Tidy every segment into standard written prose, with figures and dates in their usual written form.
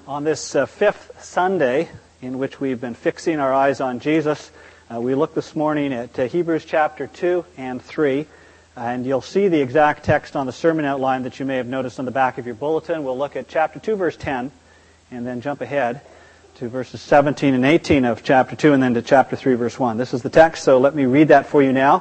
On this fifth Sunday, in which we've been fixing our eyes on Jesus, we look this morning at Hebrews chapter 2 and 3, and you'll see the exact text on the sermon outline that you may have noticed on the back of your bulletin. We'll look at chapter 2, verse 10, and then jump ahead to verses 17 and 18 of chapter 2, and then to chapter 3, verse 1. This is the text, so let me read that for you now.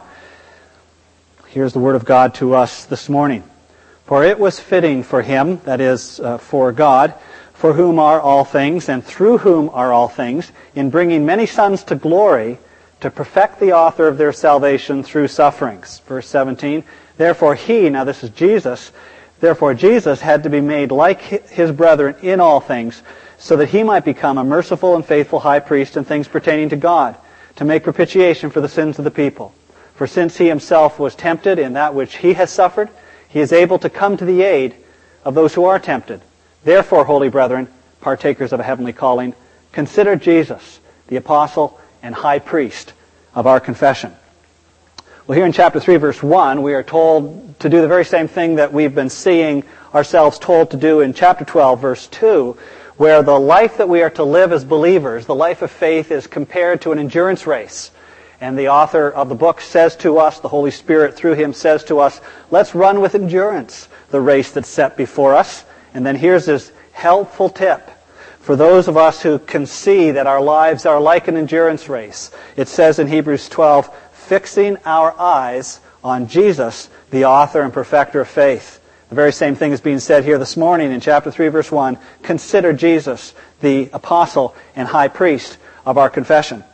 Here's the word of God to us this morning. For it was fitting for him, that is, for God, for whom are all things, and through whom are all things, in bringing many sons to glory, to perfect the author of their salvation through sufferings. Verse 17, therefore he, now this is Jesus, therefore Jesus had to be made like his brethren in all things, so that he might become a merciful and faithful high priest in things pertaining to God, to make propitiation for the sins of the people. For since he himself was tempted in that which he has suffered, he is able to come to the aid of those who are tempted. Therefore, holy brethren, partakers of a heavenly calling, consider Jesus, the apostle and high priest of our confession. Well, here in chapter 3, verse 1, we are told to do the very same thing that we've been seeing ourselves told to do in chapter 12, verse 2, where the life that we are to live as believers, the life of faith, is compared to an endurance race. And the author of the book says to us, the Holy Spirit through him says to us, let's run with endurance the race that's set before us. And then here's this helpful tip for those of us who can see that our lives are like an endurance race. It says in Hebrews 12, fixing our eyes on Jesus, the author and perfecter of faith. The very same thing is being said here this morning in chapter 3, verse 1. Consider Jesus, the apostle and high priest of our confession.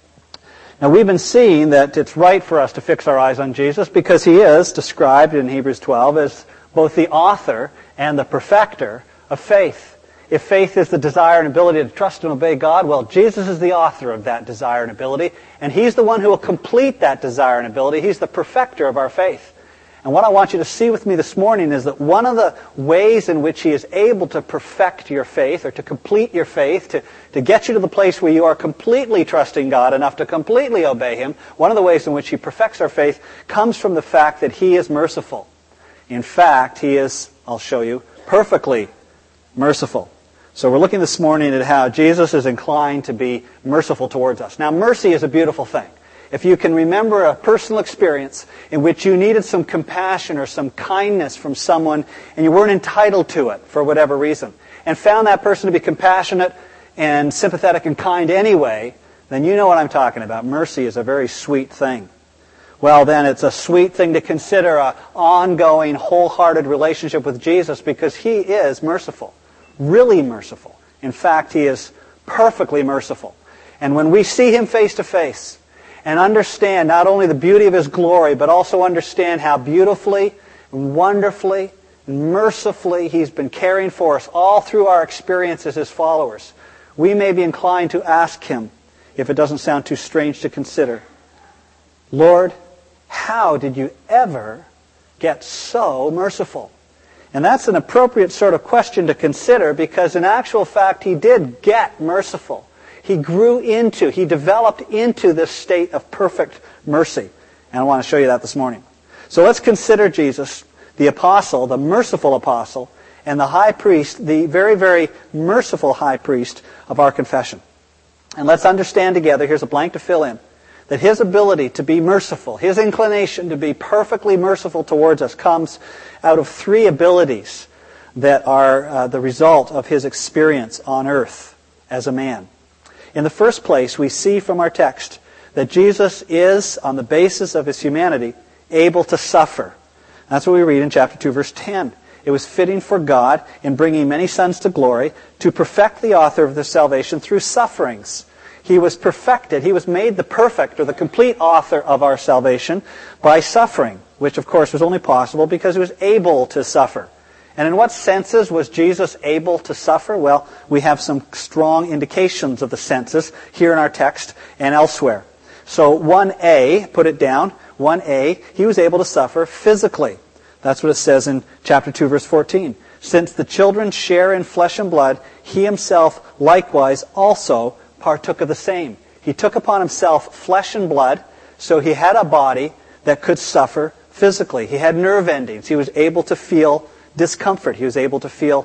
Now, we've been seeing that it's right for us to fix our eyes on Jesus because he is described in Hebrews 12 as both the author and the perfecter of faith. If faith is the desire and ability to trust and obey God, well, Jesus is the author of that desire and ability, and he's the one who will complete that desire and ability. He's the perfecter of our faith. And what I want you to see with me this morning is that one of the ways in which he is able to perfect your faith, or to complete your faith, to get you to the place where you are completely trusting God enough to completely obey him, one of the ways in which he perfects our faith comes from the fact that he is merciful. In fact, he is, I'll show you, perfectly merciful. So we're looking this morning at how Jesus is inclined to be merciful towards us. Now, mercy is a beautiful thing. If you can remember a personal experience in which you needed some compassion or some kindness from someone and you weren't entitled to it for whatever reason, and found that person to be compassionate and sympathetic and kind anyway, then you know what I'm talking about. Mercy is a very sweet thing. Well, then it's a sweet thing to consider an ongoing, wholehearted relationship with Jesus because he is merciful, really merciful. In fact, he is perfectly merciful. And when we see him face to face and understand not only the beauty of his glory, but also understand how beautifully, wonderfully, mercifully he's been caring for us all through our experience as his followers, we may be inclined to ask him, if it doesn't sound too strange to consider, Lord, how did you ever get so merciful? And that's an appropriate sort of question to consider because in actual fact he did get merciful. He developed into this state of perfect mercy. And I want to show you that this morning. So let's consider Jesus, the apostle, the merciful apostle, and the high priest, the very, very merciful high priest of our confession. And let's understand together, here's a blank to fill in, that his ability to be merciful, his inclination to be perfectly merciful towards us comes out of three abilities that are the result of his experience on earth as a man. In the first place, we see from our text that Jesus is, on the basis of his humanity, able to suffer. That's what we read in chapter 2, verse 10. It was fitting for God, in bringing many sons to glory, to perfect the author of their salvation through sufferings. He was perfected. He was made the perfect or the complete author of our salvation by suffering, which of course was only possible because he was able to suffer. And in what senses was Jesus able to suffer? Well, we have some strong indications of the senses here in our text and elsewhere. So 1a, put it down, 1a, he was able to suffer physically. That's what it says in chapter 2, verse 14. Since the children share in flesh and blood, he himself likewise also partook of the same. He took upon himself flesh and blood, so he had a body that could suffer physically. He had nerve endings. He was able to feel discomfort. He was able to feel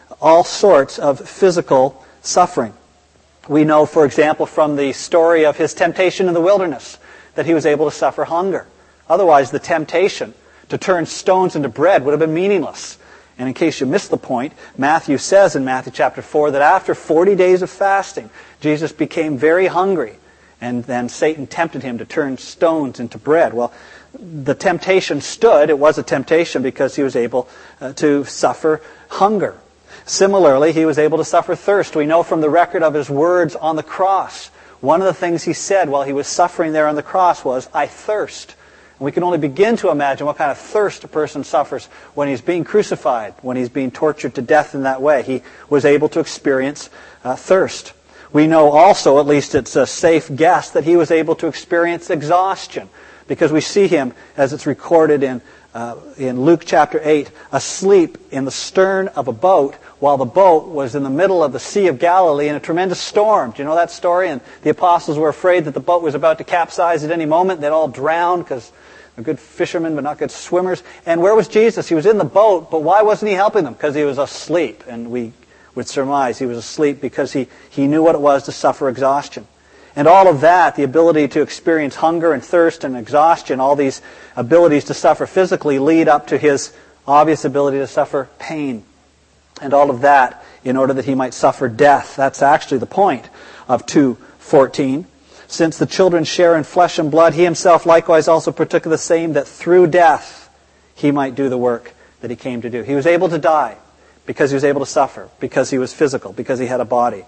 all sorts of physical suffering. We know, for example, from the story of his temptation in the wilderness, that he was able to suffer hunger. Otherwise, the temptation to turn stones into bread would have been meaningless. And in case you missed the point, Matthew says in Matthew chapter 4 that after 40 days of fasting, Jesus became very hungry. And then Satan tempted him to turn stones into bread. Well, the temptation stood. It was a temptation because he was able to suffer hunger. Similarly, he was able to suffer thirst. We know from the record of his words on the cross, one of the things he said while he was suffering there on the cross was, "I thirst." And we can only begin to imagine what kind of thirst a person suffers when he's being crucified, when he's being tortured to death in that way. He was able to experience thirst. We know also, at least it's a safe guess, that he was able to experience exhaustion, because we see him, as it's recorded in Luke chapter 8, asleep in the stern of a boat while the boat was in the middle of the Sea of Galilee in a tremendous storm. Do you know that story? And the apostles were afraid that the boat was about to capsize at any moment. They'd all drown because they're good fishermen but not good swimmers. And where was Jesus? He was in the boat, but why wasn't he helping them? Because he was asleep. And we would surmise he was asleep because he knew what it was to suffer exhaustion. And all of that, the ability to experience hunger and thirst and exhaustion, all these abilities to suffer physically lead up to his obvious ability to suffer pain. And all of that in order that he might suffer death. That's actually the point of 2:14. Since the children share in flesh and blood, he himself likewise also partook of the same, that through death he might do the work that he came to do. He was able to die because he was able to suffer, because he was physical, because he had a body.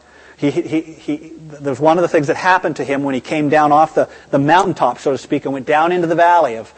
There's one of the things that happened to him when he came down off the mountaintop, so to speak, and went down into the valley of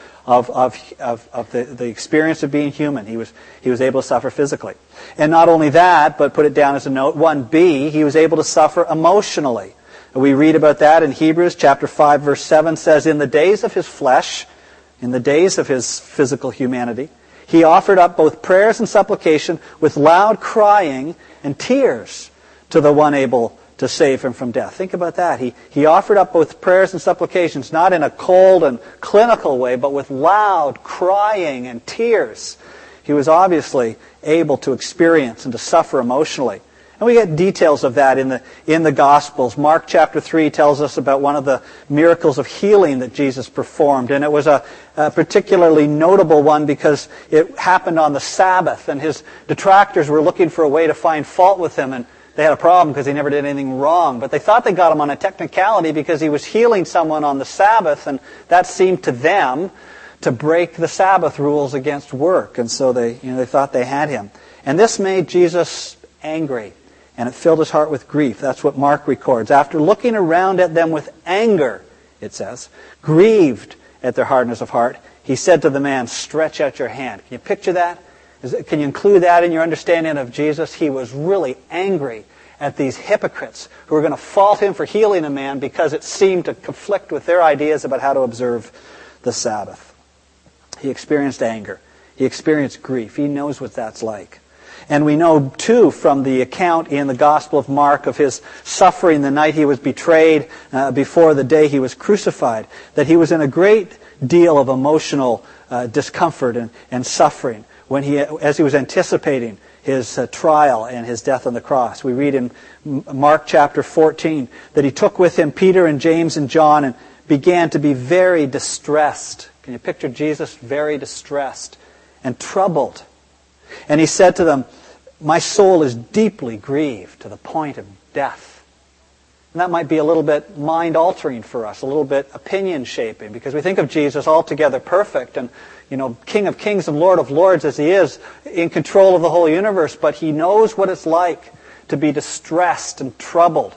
the experience of being human. He was able to suffer physically. And not only that, but put it down as a note, 1b, he was able to suffer emotionally. We read about that in Hebrews chapter 5, verse 7 says, in the days of his flesh, in the days of his physical humanity, he offered up both prayers and supplication with loud crying and tears to the one able to save him from death. Think about that. He offered up both prayers and supplications, not in a cold and clinical way, but with loud crying and tears. He was obviously able to experience and to suffer emotionally. And we get details of that in the Gospels. Mark chapter 3 tells us about one of the miracles of healing that Jesus performed. And it was a particularly notable one because it happened on the Sabbath. And his detractors were looking for a way to find fault with him. And they had a problem because he never did anything wrong. But they thought they got him on a technicality because he was healing someone on the Sabbath. And that seemed to them to break the Sabbath rules against work. And so they thought they had him. And this made Jesus angry. And it filled his heart with grief. That's what Mark records. After looking around at them with anger, it says, grieved at their hardness of heart, he said to the man, stretch out your hand. Can you picture that? Can you include that in your understanding of Jesus? He was really angry at these hypocrites who were going to fault him for healing a man because it seemed to conflict with their ideas about how to observe the Sabbath. He experienced anger. He experienced grief. He knows what that's like. And we know, too, from the account in the Gospel of Mark of his suffering the night he was betrayed, before the day he was crucified, that he was in a great deal of emotional discomfort and suffering as he was anticipating his trial and his death on the cross. We read in Mark chapter 14 that he took with him Peter and James and John and began to be very distressed. Can you picture Jesus very distressed and troubled? And he said to them, my soul is deeply grieved to the point of death. And that might be a little bit mind-altering for us, a little bit opinion-shaping, because we think of Jesus altogether perfect and, King of kings and Lord of lords as he is, in control of the whole universe, but he knows what it's like to be distressed and troubled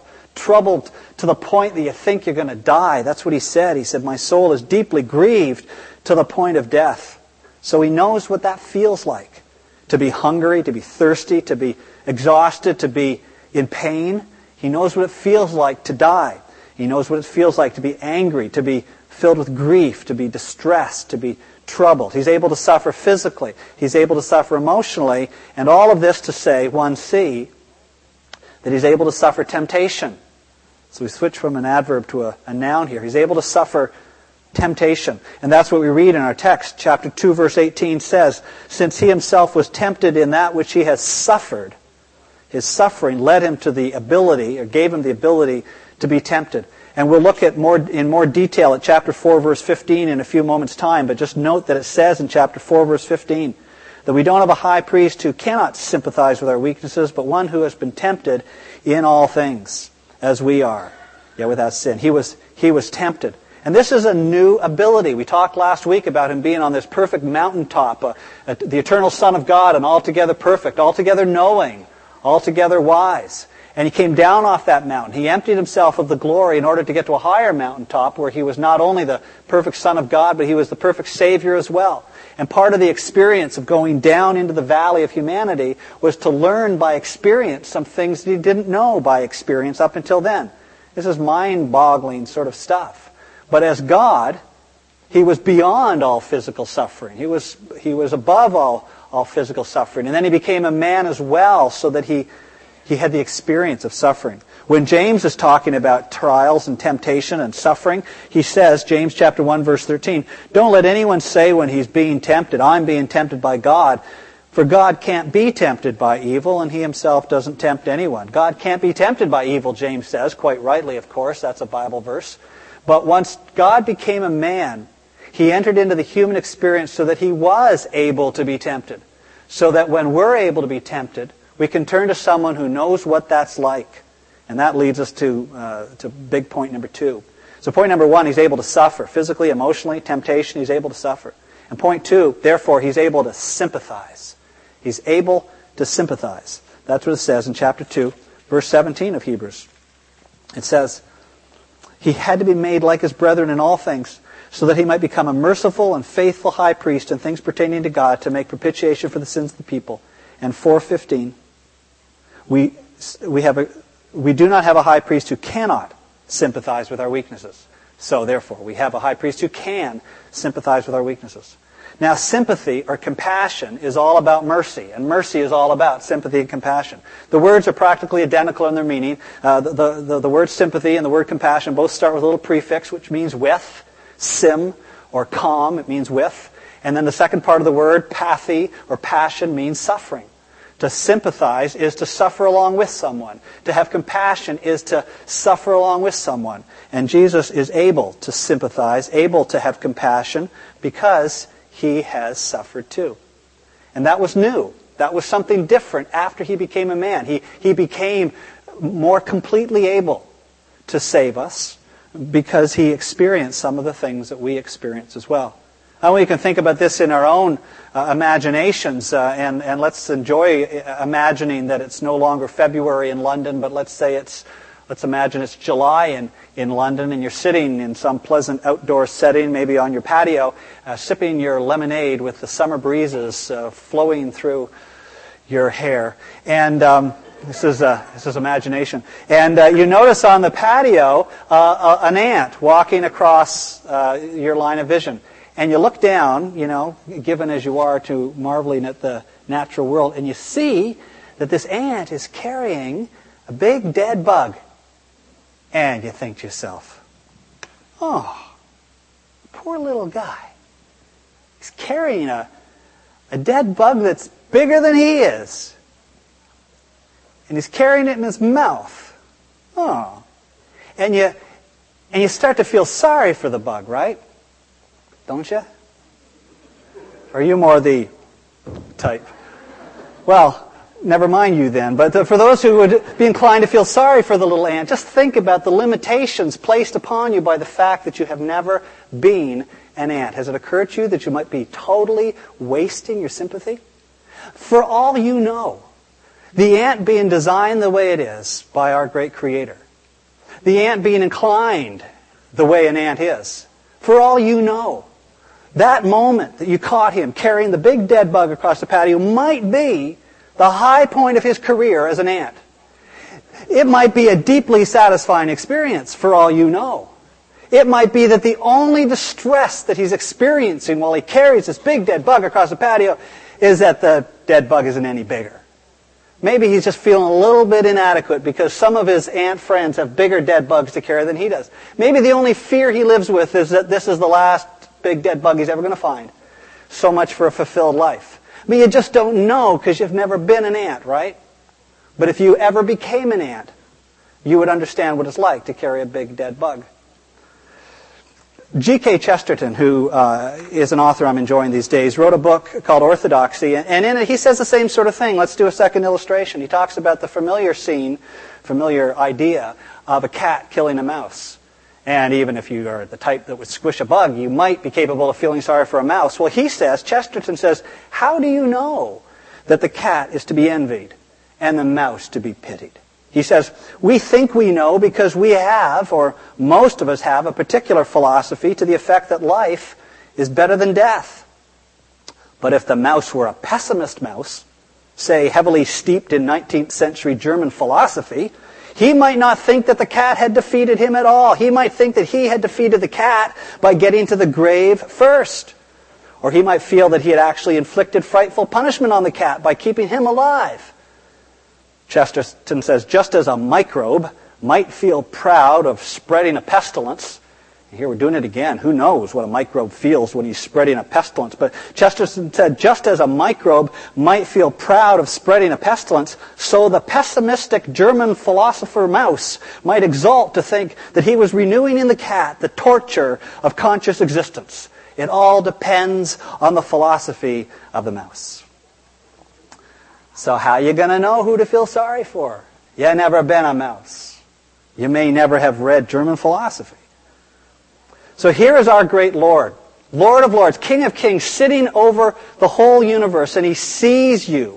to the point that you think you're going to die. That's what he said. He said, my soul is deeply grieved to the point of death. So he knows what that feels like. To be hungry, to be thirsty, to be exhausted, to be in pain. He knows what it feels like to die. He knows what it feels like to be angry, to be filled with grief, to be distressed, to be troubled. He's able to suffer physically. He's able to suffer emotionally. And all of this to say, 1c, that he's able to suffer temptation. So we switch from an adverb to a noun here. He's able to suffer temptation. And that's what we read in our text. Chapter 2, verse 18 says, since he himself was tempted in that which he has suffered, his suffering led him to the ability, or gave him the ability to be tempted. And we'll look at in more detail at chapter 4, verse 15 in a few moments' time, but just note that it says in chapter 4, verse 15, that we don't have a high priest who cannot sympathize with our weaknesses, but one who has been tempted in all things, as we are, yet without sin. He was tempted. And this is a new ability. We talked last week about him being on this perfect mountaintop, the eternal Son of God, and altogether perfect, altogether knowing, altogether wise. And he came down off that mountain. He emptied himself of the glory in order to get to a higher mountaintop where he was not only the perfect Son of God, but he was the perfect Savior as well. And part of the experience of going down into the valley of humanity was to learn by experience some things that he didn't know by experience up until then. This is mind-boggling sort of stuff. But as God, he was beyond all physical suffering. He was above all physical suffering. And then he became a man as well, so that he had the experience of suffering. When James is talking about trials and temptation and suffering, he says, James chapter 1, verse 13, "Don't let anyone say when he's being tempted, 'I'm being tempted by God.' For God can't be tempted by evil, and he himself doesn't tempt anyone." God can't be tempted by evil, James says, quite rightly, of course. That's a Bible verse. But once God became a man, he entered into the human experience so that he was able to be tempted. So that when we're able to be tempted, we can turn to someone who knows what that's like. And that leads us to big point number 2. So point number 1, he's able to suffer. Physically, emotionally, temptation, he's able to suffer. And point 2, therefore, he's able to sympathize. He's able to sympathize. That's what it says in chapter 2, verse 17 of Hebrews. It says, he had to be made like his brethren in all things, so that he might become a merciful and faithful high priest in things pertaining to God, to make propitiation for the sins of the people. And 4:15, we do not have a high priest who cannot sympathize with our weaknesses. So therefore, we have a high priest who can sympathize with our weaknesses. Now, sympathy or compassion is all about mercy, and mercy is all about sympathy and compassion. The words are practically identical in their meaning. The word sympathy and the word compassion both start with a little prefix, which means with. Sim, or calm, it means with. And then the second part of the word, pathy or passion, means suffering. To sympathize is to suffer along with someone. To have compassion is to suffer along with someone. And Jesus is able to sympathize, able to have compassion, because he has suffered too. And that was new. That was something different after he became a man. He became more completely able to save us because he experienced some of the things that we experience as well. Now we can think about this in our own imaginations, and let's enjoy imagining that it's no longer February in London, but let's imagine it's July in London, and you're sitting in some pleasant outdoor setting, maybe on your patio, sipping your lemonade with the summer breezes flowing through your hair. And this is imagination. And you notice on the patio an ant walking across your line of vision. And you look down, given as you are to marveling at the natural world, and you see that this ant is carrying a big dead bug. And you think to yourself, oh, poor little guy. He's carrying a dead bug that's bigger than he is. And he's carrying it in his mouth. Oh. And you start to feel sorry for the bug, right? Don't you? Or are you more the type? Well, never mind you then. But for those who would be inclined to feel sorry for the little ant, just think about the limitations placed upon you by the fact that you have never been an ant. Has it occurred to you that you might be totally wasting your sympathy? For all you know, the ant being designed the way it is by our great Creator, the ant being inclined the way an ant is, for all you know, that moment that you caught him carrying the big dead bug across the patio might be the high point of his career as an ant. It might be a deeply satisfying experience for all you know. It might be that the only distress that he's experiencing while he carries this big dead bug across the patio is that the dead bug isn't any bigger. Maybe he's just feeling a little bit inadequate because some of his ant friends have bigger dead bugs to carry than he does. Maybe the only fear he lives with is that this is the last big dead bug he's ever going to find. So much for a fulfilled life. But you just don't know because you've never been an ant, right? But if you ever became an ant, you would understand what it's like to carry a big dead bug. G.K. Chesterton, who is an author I'm enjoying these days, wrote a book called Orthodoxy, and in it he says the same sort of thing. Let's do a second illustration. He talks about the familiar idea of a cat killing a mouse. And even if you are the type that would squish a bug, you might be capable of feeling sorry for a mouse. Well, Chesterton says, how do you know that the cat is to be envied and the mouse to be pitied? He says, we think we know because we have, or most of us have, a particular philosophy to the effect that life is better than death. But if the mouse were a pessimist mouse, say heavily steeped in 19th century German philosophy, he might not think that the cat had defeated him at all. He might think that he had defeated the cat by getting to the grave first. Or he might feel that he had actually inflicted frightful punishment on the cat by keeping him alive. Chesterton says, just as a microbe might feel proud of spreading a pestilence, and here we're doing it again, who knows what a microbe feels when he's spreading a pestilence, but Chesterton said, just as a microbe might feel proud of spreading a pestilence, so the pessimistic German philosopher Mouse might exult to think that he was renewing in the cat the torture of conscious existence. It all depends on the philosophy of the mouse. So how are you going to know who to feel sorry for? You never been a mouse. You may never have read German philosophy. So here is our great Lord, Lord of Lords, King of Kings, sitting over the whole universe, and He sees you,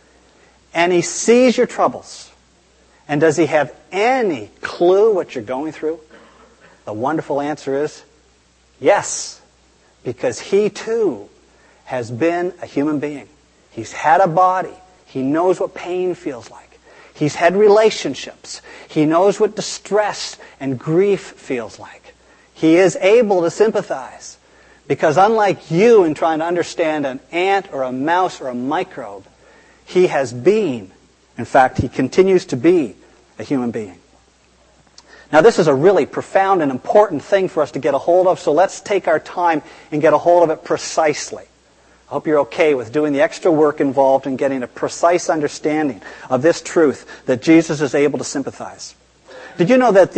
and He sees your troubles. And does He have any clue what you're going through? The wonderful answer is yes, because He too has been a human being. He's had a body. He knows what pain feels like. He's had relationships. He knows what distress and grief feels like. He is able to sympathize because unlike you in trying to understand an ant or a mouse or a microbe, He has been, in fact, He continues to be a human being. Now this is a really profound and important thing for us to get a hold of, so let's take our time and get a hold of it precisely. I hope you're okay with doing the extra work involved in getting a precise understanding of this truth that Jesus is able to sympathize. Did you know that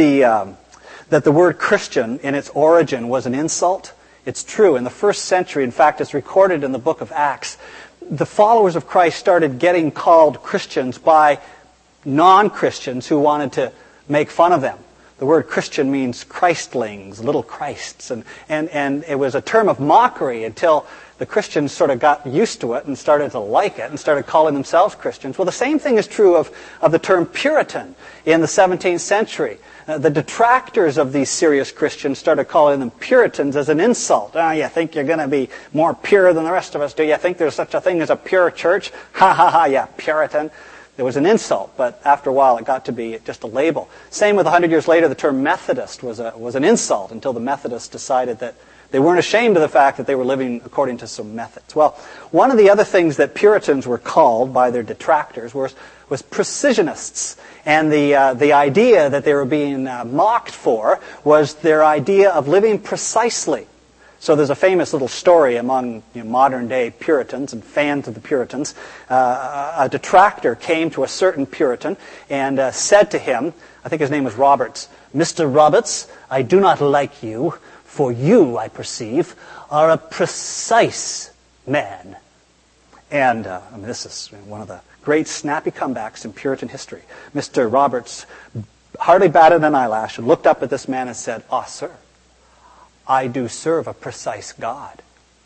the word Christian in its origin was an insult? It's true. In the first century, in fact, it's recorded in the book of Acts, the followers of Christ started getting called Christians by non-Christians who wanted to make fun of them. The word Christian means Christlings, little Christs, and it was a term of mockery until the Christians sort of got used to it and started to like it and started calling themselves Christians. Well, the same thing is true of the term Puritan in the 17th century. The detractors of these serious Christians started calling them Puritans as an insult. Oh, you think you're going to be more pure than the rest of us, do you? Think there's such a thing as a pure church? Ha ha ha, yeah, Puritan. It was an insult, but after a while it got to be just a label. Same with 100 years later, the term Methodist was an insult until the Methodists decided that they weren't ashamed of the fact that they were living according to some methods. Well, one of the other things that Puritans were called by their detractors was precisionists. And the idea that they were being mocked for was their idea of living precisely. So there's a famous little story among modern-day Puritans and fans of the Puritans. A detractor came to a certain Puritan and said to him, I think his name was Roberts, "Mr. Roberts, I do not like you, for you, I perceive, are a precise man." And this is one of the great snappy comebacks in Puritan history. Mr. Roberts hardly batted an eyelash and looked up at this man and said, "Ah, sir, I do serve a precise God."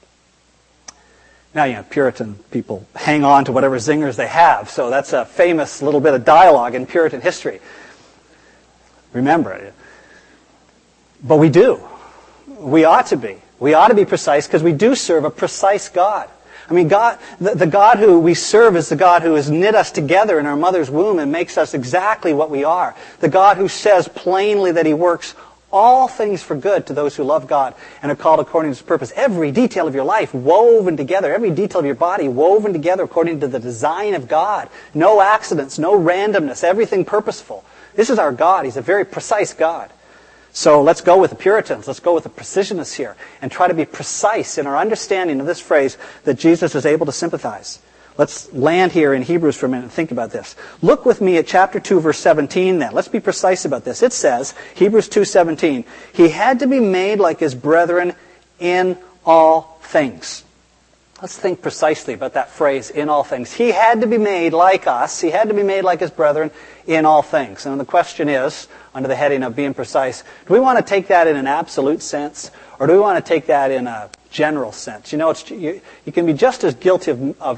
Now, Puritan people hang on to whatever zingers they have, so that's a famous little bit of dialogue in Puritan history. Remember it. But we do. We ought to be. We ought to be precise because we do serve a precise God. I mean, God, the God who we serve is the God who has knit us together in our mother's womb and makes us exactly what we are. The God who says plainly that He works all things for good to those who love God and are called according to His purpose. Every detail of your life woven together, every detail of your body woven together according to the design of God. No accidents, no randomness, everything purposeful. This is our God. He's a very precise God. So let's go with the Puritans. Let's go with the precisionists here and try to be precise in our understanding of this phrase that Jesus is able to sympathize. Let's land here in Hebrews for a minute and think about this. Look with me at chapter 2, verse 17 then. Let's be precise about this. It says, Hebrews 2:17, he had to be made like his brethren in all things. Let's think precisely about that phrase, in all things. He had to be made like us. He had to be made like his brethren in all things. And the question is, under the heading of being precise, do we want to take that in an absolute sense, or do we want to take that in a general sense? You know, you can be just as guilty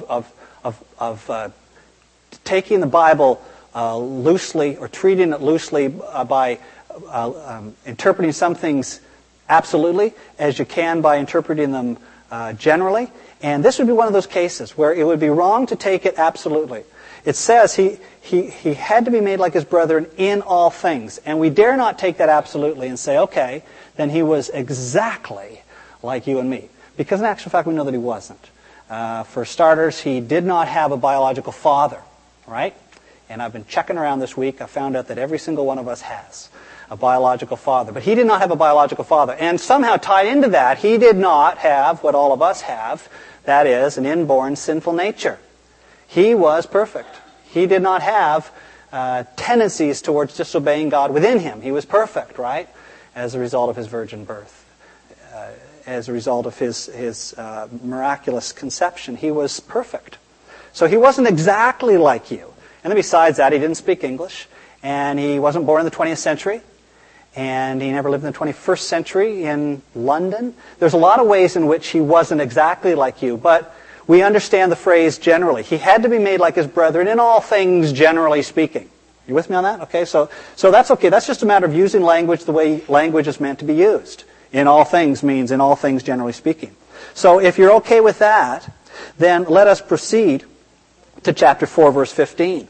of taking the Bible loosely or treating it loosely by interpreting some things absolutely as you can by interpreting them generally. And this would be one of those cases where it would be wrong to take it absolutely. It says he had to be made like his brethren in all things. And we dare not take that absolutely and say, okay, then he was exactly like you and me. Because in actual fact, we know that he wasn't. For starters, he did not have a biological father, right? And I've been checking around this week. I found out that every single one of us has a biological father. But he did not have a biological father. And somehow tied into that, he did not have what all of us have, that is, an inborn sinful nature. He was perfect. He did not have tendencies towards disobeying God within him. He was perfect, right? As a result of his virgin birth. As a result of his miraculous conception. He was perfect. So he wasn't exactly like you. And then besides that, he didn't speak English. And he wasn't born in the 20th century. And he never lived in the 21st century in London. There's a lot of ways in which he wasn't exactly like you. But we understand the phrase generally. He had to be made like his brethren in all things, generally speaking. You with me on that? Okay, so that's okay. That's just a matter of using language the way language is meant to be used. In all things means in all things, generally speaking. So if you're okay with that, then let us proceed to chapter 4, verse 15.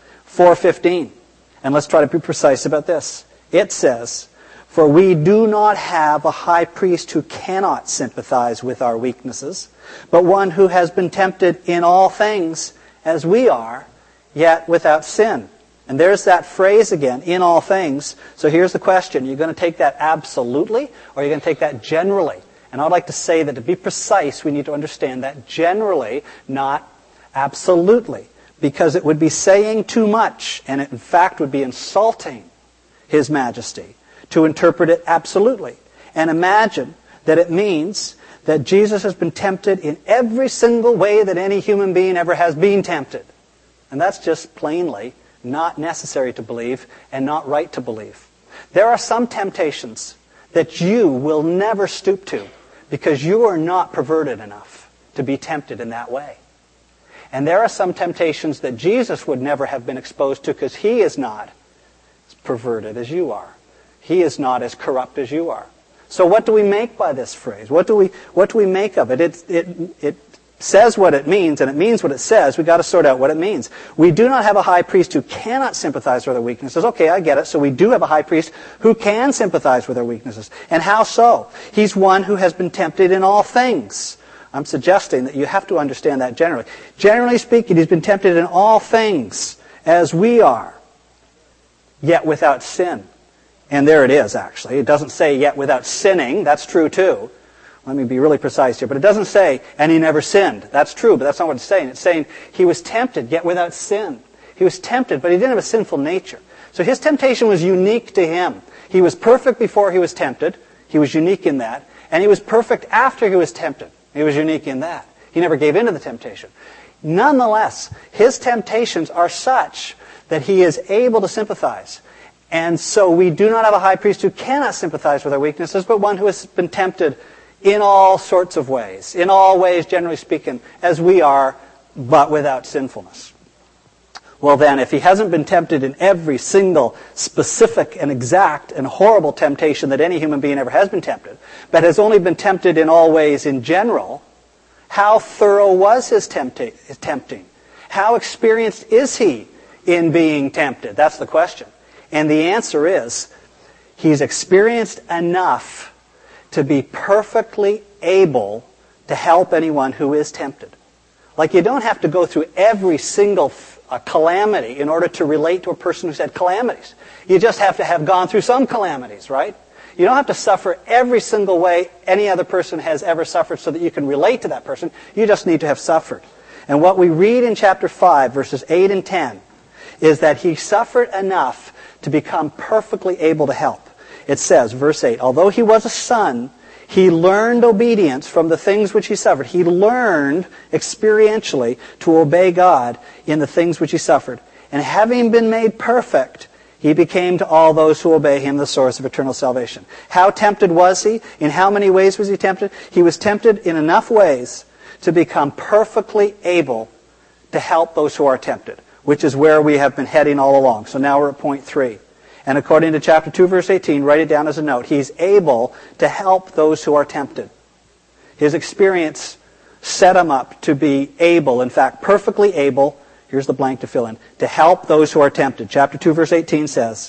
4:15. And let's try to be precise about this. It says, for we do not have a high priest who cannot sympathize with our weaknesses, but one who has been tempted in all things as we are, yet without sin. And there's that phrase again, in all things. So here's the question. You're going to take that absolutely, or are you going to take that generally? And I'd like to say that to be precise, we need to understand that generally, not absolutely. Because it would be saying too much, and it in fact would be insulting His Majesty to interpret it absolutely. And imagine that it means that Jesus has been tempted in every single way that any human being ever has been tempted. And that's just plainly not necessary to believe and not right to believe. There are some temptations that you will never stoop to because you are not perverted enough to be tempted in that way. And there are some temptations that Jesus would never have been exposed to because He is not as perverted as you are. He is not as corrupt as you are. So what do we make by this phrase? What do we make of it? It says what it means, and it means what it says. We've got to sort out what it means. We do not have a high priest who cannot sympathize with our weaknesses. Okay, I get it. So we do have a high priest who can sympathize with our weaknesses. And how so? He's one who has been tempted in all things. I'm suggesting that you have to understand that generally. Generally speaking, He's been tempted in all things as we are, yet without sin. And there it is, actually. It doesn't say yet without sinning. That's true, too. Let me be really precise here. But it doesn't say, and He never sinned. That's true, but that's not what it's saying. It's saying He was tempted, yet without sin. He was tempted, but He didn't have a sinful nature. So His temptation was unique to Him. He was perfect before He was tempted. He was unique in that. And He was perfect after He was tempted. He was unique in that. He never gave in to the temptation. Nonetheless, His temptations are such that He is able to sympathize. And so we do not have a high priest who cannot sympathize with our weaknesses, but one who has been tempted in all sorts of ways, in all ways, generally speaking, as we are, but without sinfulness. Well then, if He hasn't been tempted in every single specific and exact and horrible temptation that any human being ever has been tempted, but has only been tempted in all ways in general, how thorough was His tempting? How experienced is He in being tempted? That's the question. And the answer is, He's experienced enough to be perfectly able to help anyone who is tempted. Like you don't have to go through every single calamity in order to relate to a person who's had calamities. You just have to have gone through some calamities, right? You don't have to suffer every single way any other person has ever suffered so that you can relate to that person. You just need to have suffered. And what we read in chapter 5, verses 8 and 10, is that he suffered enough to become perfectly able to help. It says, verse 8, although he was a son, he learned obedience from the things which he suffered. He learned experientially to obey God in the things which he suffered. And having been made perfect, he became to all those who obey him the source of eternal salvation. How tempted was he? In how many ways was he tempted? He was tempted in enough ways to become perfectly able to help those who are tempted, which is where we have been heading all along. So now we're at point 3. And according to chapter 2, verse 18, write it down as a note. He's able to help those who are tempted. His experience set him up to be able, in fact, perfectly able, here's the blank to fill in, to help those who are tempted. Chapter 2, verse 18 says,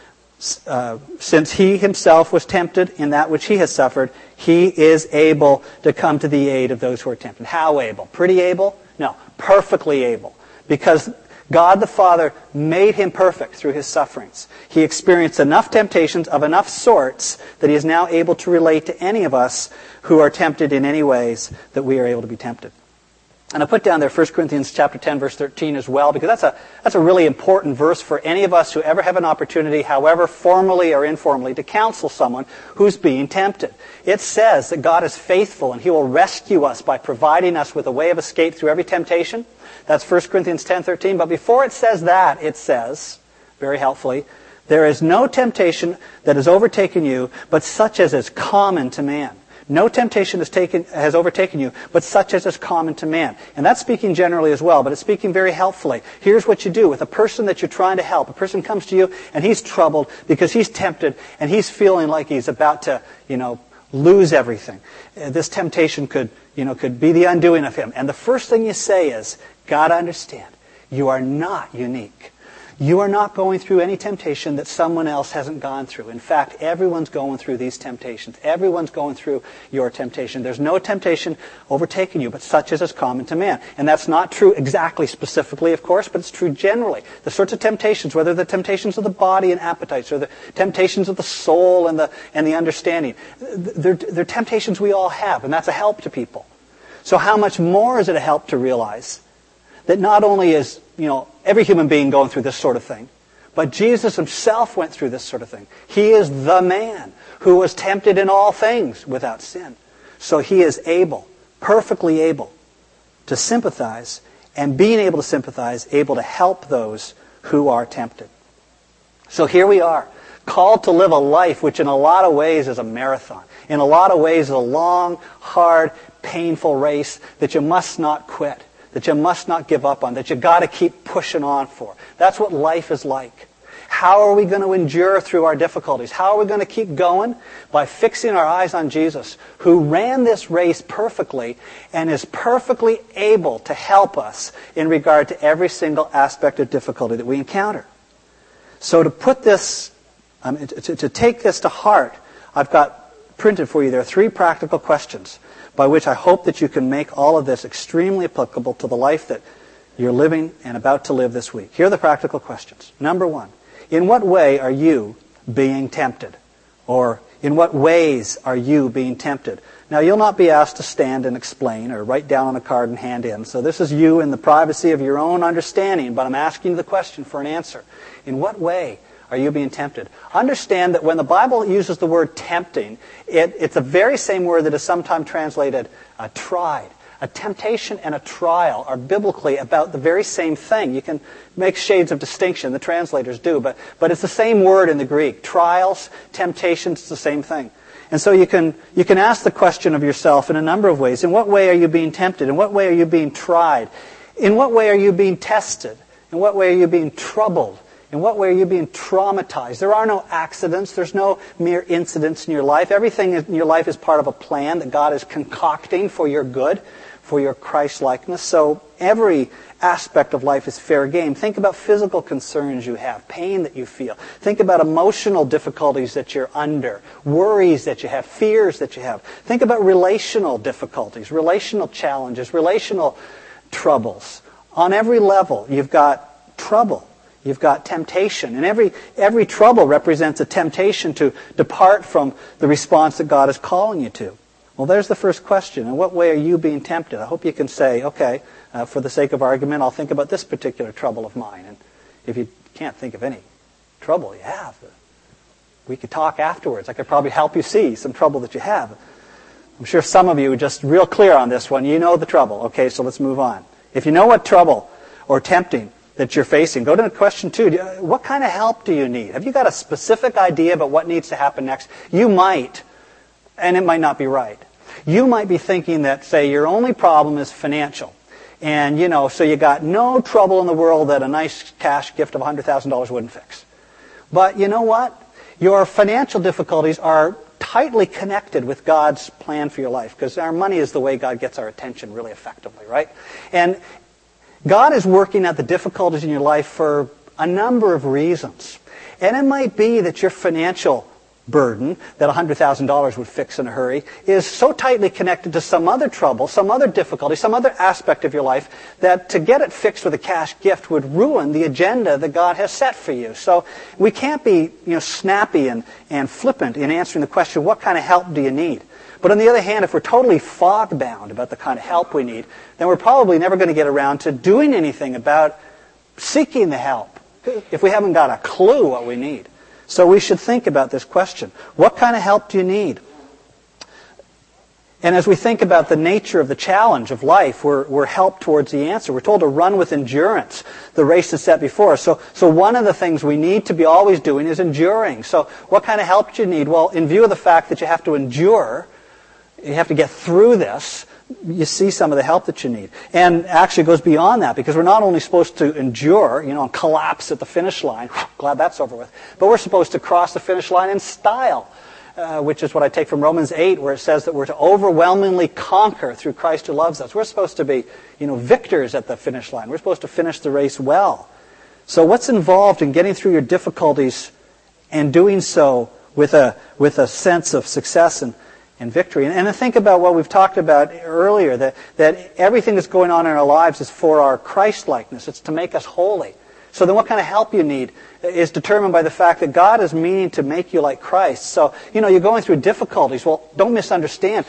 since he himself was tempted in that which he has suffered, he is able to come to the aid of those who are tempted. How able? Pretty able? No, perfectly able. Because God the Father made him perfect through his sufferings. He experienced enough temptations of enough sorts that he is now able to relate to any of us who are tempted in any ways that we are able to be tempted. And I put down there 1 Corinthians chapter 10, verse 13 as well, because that's a really important verse for any of us who ever have an opportunity, however formally or informally, to counsel someone who's being tempted. It says that God is faithful and he will rescue us by providing us with a way of escape through every temptation. That's 1 Corinthians 10:13. But before it says that, it says, very helpfully, there is no temptation that has overtaken you, but such as is common to man. No temptation has overtaken you, but such as is common to man. And that's speaking generally as well, but it's speaking very helpfully. Here's what you do with a person that you're trying to help. A person comes to you and he's troubled because he's tempted and he's feeling like he's about to, lose everything. This temptation could be the undoing of him. And the first thing you say is, gotta understand, you are not unique. You are not going through any temptation that someone else hasn't gone through. In fact, everyone's going through these temptations. Everyone's going through your temptation. There's no temptation overtaking you, but such as is common to man. And that's not true exactly specifically, of course, but it's true generally. The sorts of temptations, whether the temptations of the body and appetites, or the temptations of the soul and the understanding, they're temptations we all have, and that's a help to people. So how much more is it a help to realize that not only is, every human being going through this sort of thing, but Jesus himself went through this sort of thing. He is the man who was tempted in all things without sin. So he is able, perfectly able, to sympathize, and being able to sympathize, able to help those who are tempted. So here we are, called to live a life which in a lot of ways is a marathon. In a lot of ways is a long, hard, painful race that you must not quit, that you must not give up on, that you got to keep pushing on for. That's what life is like. How are we going to endure through our difficulties? How are we going to keep going? By fixing our eyes on Jesus, who ran this race perfectly and is perfectly able to help us in regard to every single aspect of difficulty that we encounter. So to put this, to take this to heart, I've got printed for you there 3 practical questions by which I hope that you can make all of this extremely applicable to the life that you're living and about to live this week. Here are the practical questions. Number 1, in what way are you being tempted? Or in what ways are you being tempted? Now, you'll not be asked to stand and explain or write down on a card and hand in. So this is you in the privacy of your own understanding, but I'm asking you the question for an answer. In what way are you being tempted? Understand that when the Bible uses the word tempting, it's the very same word that is sometimes translated tried. A temptation and a trial are biblically about the very same thing. You can make shades of distinction, the translators do, but it's the same word in the Greek. Trials, temptations, it's the same thing. And so you can ask the question of yourself in a number of ways. In what way are you being tempted? In what way are you being tried? In what way are you being tested? In what way are you being troubled? In what way are you being traumatized? There are no accidents. There's no mere incidents in your life. Everything in your life is part of a plan that God is concocting for your good, for your Christ-likeness. So every aspect of life is fair game. Think about physical concerns you have, pain that you feel. Think about emotional difficulties that you're under, worries that you have, fears that you have. Think about relational difficulties, relational challenges, relational troubles. On every level, you've got trouble. You've got temptation. And every trouble represents a temptation to depart from the response that God is calling you to. Well, there's the first question. In what way are you being tempted? I hope you can say, okay, for the sake of argument, I'll think about this particular trouble of mine. And if you can't think of any trouble you have, we could talk afterwards. I could probably help you see some trouble that you have. I'm sure some of you are just real clear on this one. You know the trouble. Okay, so let's move on. If you know what trouble or tempting that you're facing, go to question 2. What kind of help do you need? Have you got a specific idea about what needs to happen next? You might, and it might not be right. You might be thinking that, say, your only problem is financial. And, so you got no trouble in the world that a nice cash gift of $100,000 wouldn't fix. But you know what? Your financial difficulties are tightly connected with God's plan for your life, because our money is the way God gets our attention really effectively, right? And God is working at the difficulties in your life for a number of reasons. And it might be that your financial burden that $100,000 would fix in a hurry is so tightly connected to some other trouble, some other difficulty, some other aspect of your life that to get it fixed with a cash gift would ruin the agenda that God has set for you. So we can't be snappy and flippant in answering the question, what kind of help do you need? But on the other hand, if we're totally fog-bound about the kind of help we need, then we're probably never going to get around to doing anything about seeking the help if we haven't got a clue what we need. So we should think about this question. What kind of help do you need? And as we think about the nature of the challenge of life, we're helped towards the answer. We're told to run with endurance the race that's set before us. So one of the things we need to be always doing is enduring. So what kind of help do you need? Well, in view of the fact that you have to endure, you have to get through this, you see some of the help that you need. And actually it goes beyond that, because we're not only supposed to endure, and collapse at the finish line, glad that's over with, but we're supposed to cross the finish line in style, which is what I take from Romans 8, where it says that we're to overwhelmingly conquer through Christ who loves us. We're supposed to be, victors at the finish line. We're supposed to finish the race well. So what's involved in getting through your difficulties and doing so with a sense of success and victory? And think about what we've talked about earlier, that everything that's going on in our lives is for our Christ-likeness. It's to make us holy. So then what kind of help you need is determined by the fact that God is meaning to make you like Christ. So, you're going through difficulties. Well, don't misunderstand.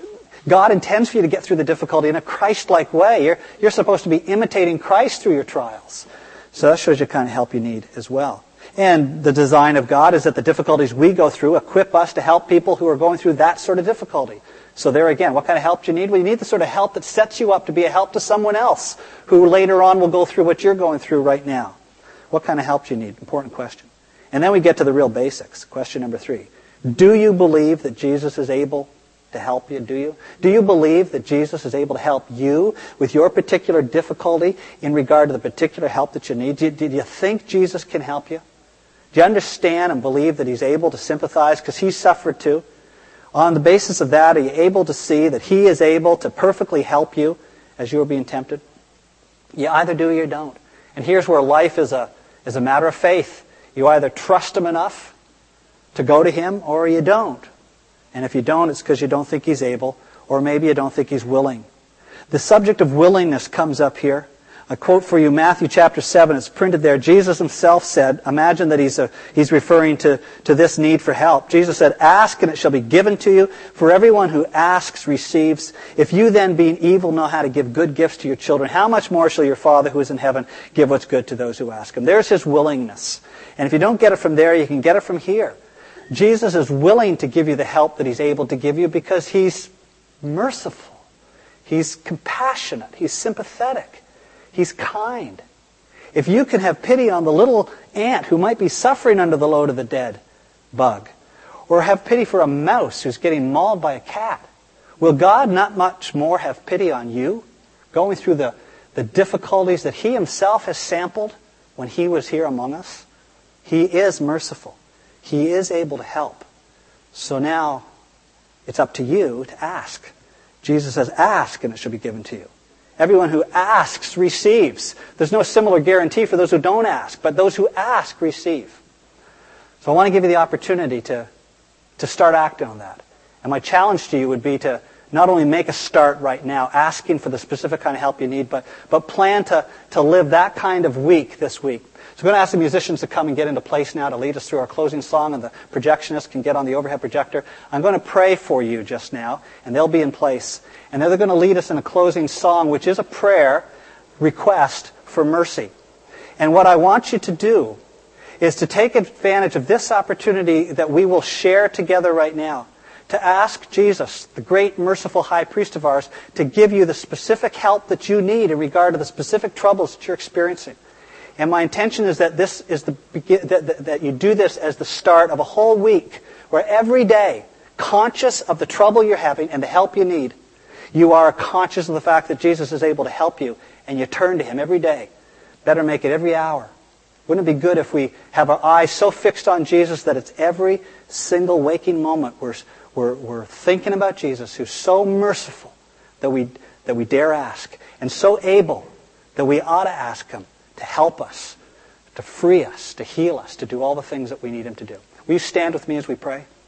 God intends for you to get through the difficulty in a Christ-like way. You're supposed to be imitating Christ through your trials. So that shows you the kind of help you need as well. And the design of God is that the difficulties we go through equip us to help people who are going through that sort of difficulty. So there again, what kind of help do you need? Well, you need the sort of help that sets you up to be a help to someone else who later on will go through what you're going through right now. What kind of help do you need? Important question. And then we get to the real basics. Question number 3. Do you believe that Jesus is able to help you? Do you? Do you believe that Jesus is able to help you with your particular difficulty in regard to the particular help that you need? Do you think Jesus can help you? Do you understand and believe that He's able to sympathize because He suffered too? On the basis of that, are you able to see that He is able to perfectly help you as you are being tempted? You either do or you don't. And here's where life is a matter of faith. You either trust Him enough to go to Him or you don't. And if you don't, it's because you don't think He's able, or maybe you don't think He's willing. The subject of willingness comes up here. A quote for you, Matthew chapter 7, it's printed there. Jesus Himself said, imagine that He's referring to this need for help. Jesus said, ask and it shall be given to you. For everyone who asks receives. If you then, being evil, know how to give good gifts to your children, how much more shall your Father who is in heaven give what's good to those who ask Him? There's His willingness. And if you don't get it from there, you can get it from here. Jesus is willing to give you the help that He's able to give you because He's merciful. He's compassionate. He's sympathetic. He's kind. If you can have pity on the little ant who might be suffering under the load of the dead bug, or have pity for a mouse who's getting mauled by a cat, will God not much more have pity on you, going through the difficulties that He Himself has sampled when He was here among us? He is merciful. He is able to help. So now, it's up to you to ask. Jesus says, ask and it shall be given to you. Everyone who asks receives. There's no similar guarantee for those who don't ask, but those who ask receive. So I want to give you the opportunity to start acting on that. And my challenge to you would be to not only make a start right now, asking for the specific kind of help you need, but plan to live that kind of week this week. So I'm going to ask the musicians to come and get into place now to lead us through our closing song, and the projectionist can get on the overhead projector. I'm going to pray for you just now, and they'll be in place. And they're going to lead us in a closing song, which is a prayer request for mercy. And what I want you to do is to take advantage of this opportunity that we will share together right now, to ask Jesus, the great merciful high priest of ours, to give you the specific help that you need in regard to the specific troubles that you're experiencing. And my intention is that that you do this as the start of a whole week where every day, conscious of the trouble you're having and the help you need, you are conscious of the fact that Jesus is able to help you, and you turn to Him every day. Better make it every hour. Wouldn't it be good if we have our eyes so fixed on Jesus that it's every single waking moment we're thinking about Jesus, who's so merciful that we dare ask, and so able that we ought to ask Him to help us, to free us, to heal us, to do all the things that we need Him to do. Will you stand with me as we pray?